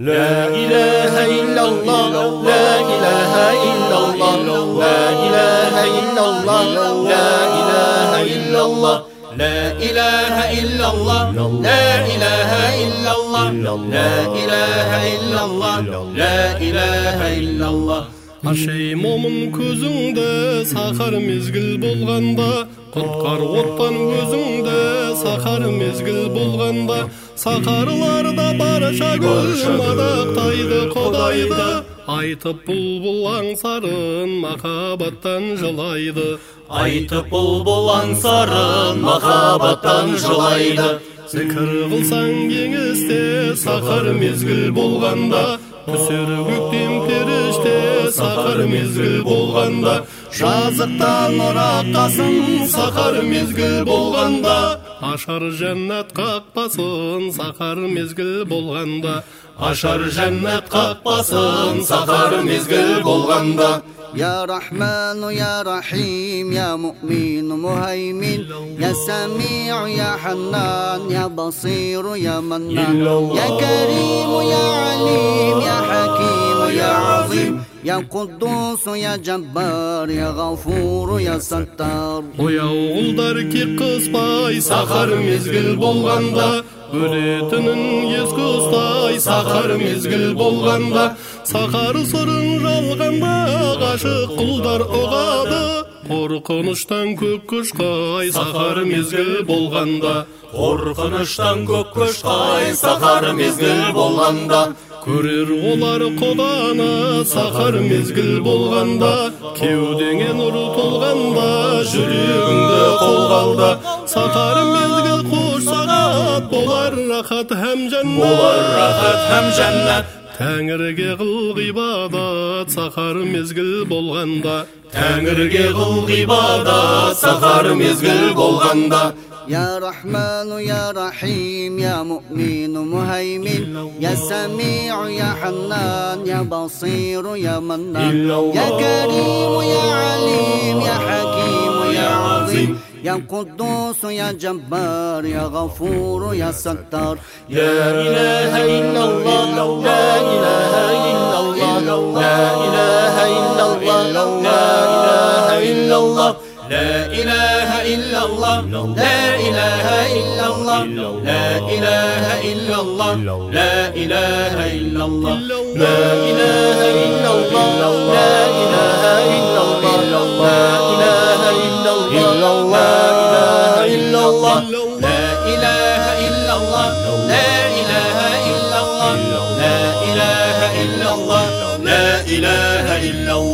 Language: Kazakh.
لا إله إلا الله لا إله إلا الله لا إله إلا الله لا إله إلا الله لا إله إلا الله لا إله إلا الله لا إله إلا الله لا إله إلا الله Ашай момын көзіңді сахар мезгіл болғанда, құтқар оттан өзіңді сахар мезгіл болғанда, сахарларда барша гүл мадақтайды Құдайды, айтып бұлбұл аңсарын махаббаттан жылайды. Айтып бұлбұл аңсарын махаббаттан жылайды. Зікір қылсаң кеңесте сахар мезгіл болғанда, түсер көктем періште сахар мезгіл болғанда, жазықтан ұраққасын сахар мезгіл болғанда, ашар жәннат қақпасын сахар мезгіл болғанда, ашар жәннат қақпасын сахар мезгіл болғанда. يا رحمن يا رحيم يا مؤمن مهيمن يا سميع يا حنان يا بصير يا منان يا كريم يا عليم يا حكيم يا عظيم يا قدوس يا جبار يا غفور يا ستار. Ояу ұлдар кек қыспай сахар мезгіл болғанда, өлетінін ескі ұстай сахар мезгіл болғанда, сахар сырын жалғанда ғашық құлдар ұғады, қорқыныштан көк құшқай сахар мезгіл болғанда, қорқыныштан көк құшқай сахар мезгіл болғанда, көрер олар Құданы сахар мезгіл болғанда, кеудеңе нұр толғанда, жүрегіңді қолға алда, сахар мезгіл қош сағат болар рахат һәм жәннат, болар рахат һәм жәннат. Тәңірге қыл ғибадат сахар мезгіл болғанда, Тәңірге қыл ғибадат сахар мезгіл болғанда. يا رحمن يا رحيم يا مؤمن مهيمن يا سميع يا حنان يا بصير يا منان يا كريم يا عليم يا حكيم يا عظيم يا قدوس يا جبار يا غفور يا ستار. لا إله إلا الله لا إله إلا الله لا إله إلا الله لا إله إلا الله لا إله إلا الله لا إله إلا الله لا إله إلا الله لا إله إلا الله لا إله إلا الله لا إله إلا الله لا إله إلا الله لا إله إلا الله لا إله إلا الله لا إله إلا الله لا إله إلا الله لا إله إلا الله